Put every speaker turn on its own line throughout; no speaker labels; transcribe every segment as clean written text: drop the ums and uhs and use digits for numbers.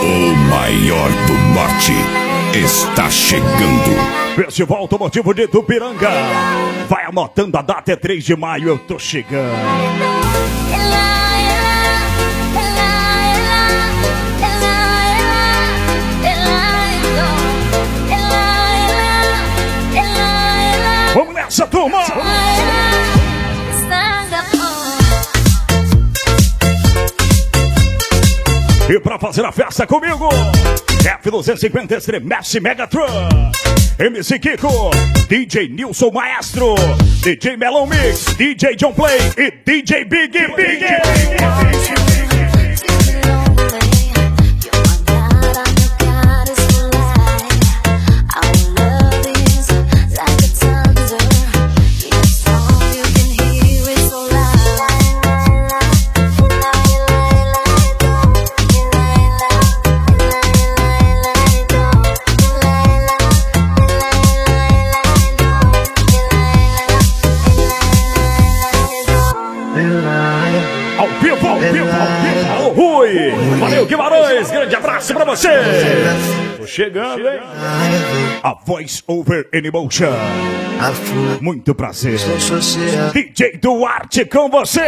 O maior do norte está chegando.
Festival Automotivo de Tupiranga. Vai anotando a data, é 3 de maio, eu tô chegando. Vamos nessa, turma! E pra fazer a festa comigo, F250 Estremece Megatron, MC Kiko, DJ Nilson Maestro, DJ Melon Mix, DJ John Play e DJ Big. Rui, valeu Guimarães, grande abraço pra você. Tô chegando, hein? A Voice Over Emotion. Muito prazer. DJ Duarte com você.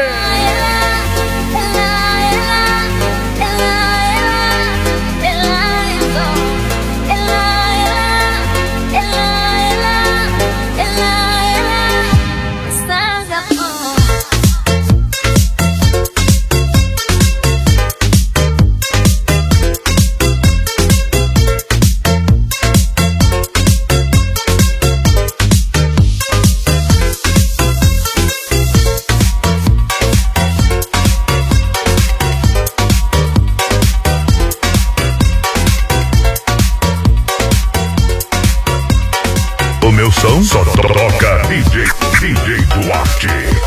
O meu som só toca DJ Duarte.